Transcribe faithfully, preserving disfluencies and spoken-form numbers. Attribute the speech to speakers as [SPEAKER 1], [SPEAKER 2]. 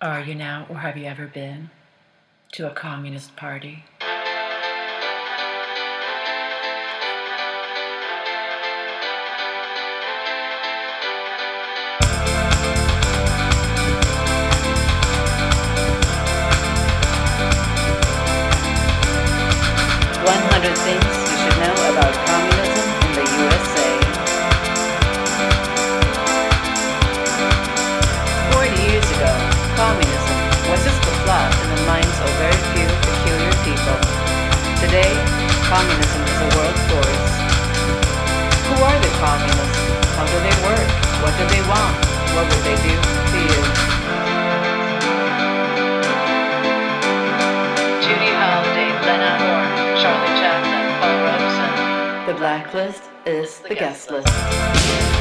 [SPEAKER 1] Are you now, or have you ever been, to a communist party?
[SPEAKER 2] one hundred things you should know about communism in the U S A. forty years ago, communism was just a thought in the minds of very few peculiar people. Today, communism is a world force. Who are the communists? How do they work? What do they want? What would they do to you? Judy Holliday, Lena Horne, Charlie Chaplin, Paul Robeson. The blacklist is the guest list.